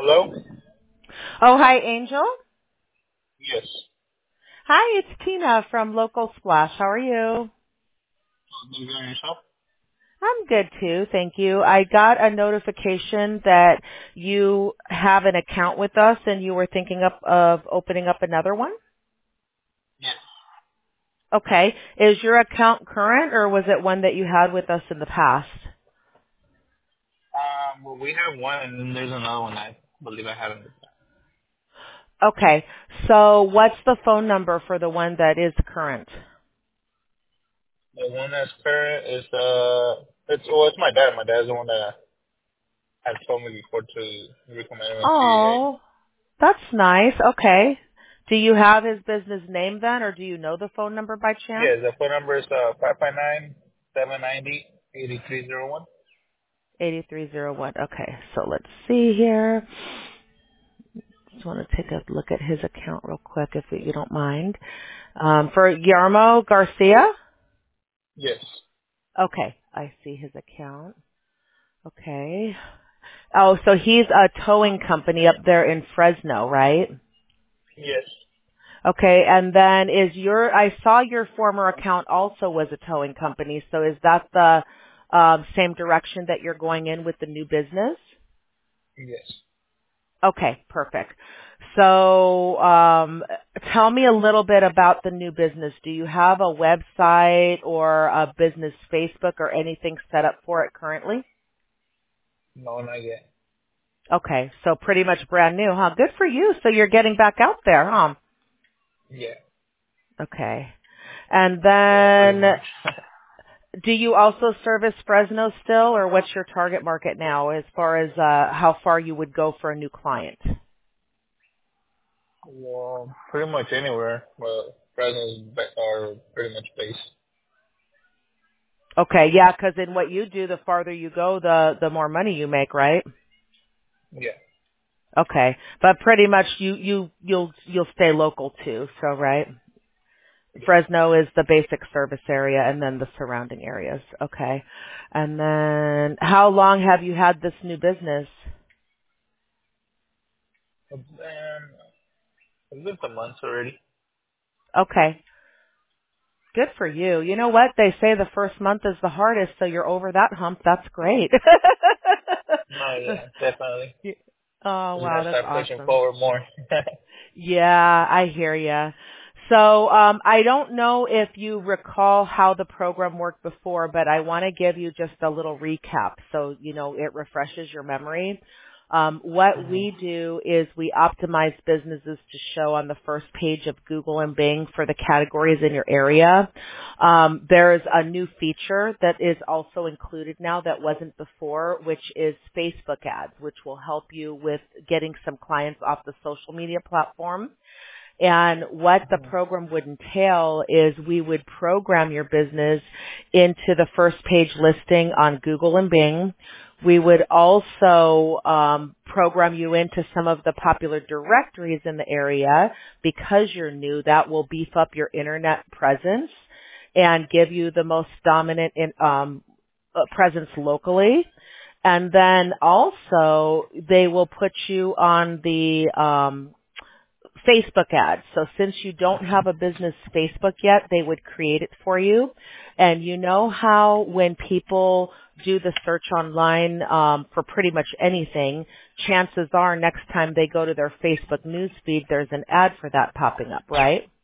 Hello? Oh, hi, Angel. Yes. Hi, it's Tina from Local Splash. How are you? You got yourself? I'm good too, thank you. I got a notification that you have an account with us and you were thinking of opening up another one. Yes. Okay. Is your account current or was it one that you had with us in the past? Well, we have one, and then there's another one I believe I haven't. Okay. So what's the phone number for the one that is current? The one that's current is it's my dad. My dad's the one that had told me before to recommend him to you guys. Oh, that's nice. Okay. Do you have his business name then or do you know the phone number by chance? Yeah, the phone number is 559-790-8301. 8301. Okay, so let's see here. Just want to take a look at his account real quick if you don't mind. For Guillermo Garcia? Yes. Okay, I see his account. Okay. Oh, so he's a towing company up there in Fresno, right? Yes. Okay, and then I saw your former account also was a towing company, so is that the same direction that you're going in with the new business? Yes. Okay, perfect. So, tell me a little bit about the new business. Do you have a website or a business Facebook or anything set up for it currently? No, not yet. Okay, so pretty much brand new, huh? Good for you. So you're getting back out there, huh? Yeah. Okay. And Yeah, pretty then, much. do you also service Fresno still, or what's your target market now as far as how far you would go for a new client? Well, pretty much anywhere. Well, presents are pretty much based. Okay, yeah, because in what you do, the farther you go, the more money you make, right? Yeah. Okay, but pretty much you'll stay local too. So right, Yes. Fresno is the basic service area, and then the surrounding areas. Okay, and then how long have you had this new business? And it's been some months already. Okay, good for you. You know what? They say the first month is the hardest, so you're over that hump. That's great. No, yeah, definitely. Oh Just gonna wow, that's start pushing awesome. forward more. Yeah, I hear ya. So, I don't know if you recall how the program worked before, but I want to give you just a little recap so, it refreshes your memory. What Mhm. we do is we optimize businesses to show on the first page of Google and Bing for the categories in your area. There's a new feature that is also included now that wasn't before, which is Facebook ads, which will help you with getting some clients off the social media platform. And what the Mhm. program would entail is we would program your business into the first page listing on Google and Bing. We would also program you into some of the popular directories in the area because you're new. That will beef up your internet presence and give you the most dominant presence locally. And then also they will put you on the Facebook ads. So since you don't have a business Facebook yet, they would create it for you. And you know how when people do the search online for pretty much anything, chances are next time they go to their Facebook news feed, there's an ad for that popping up, right?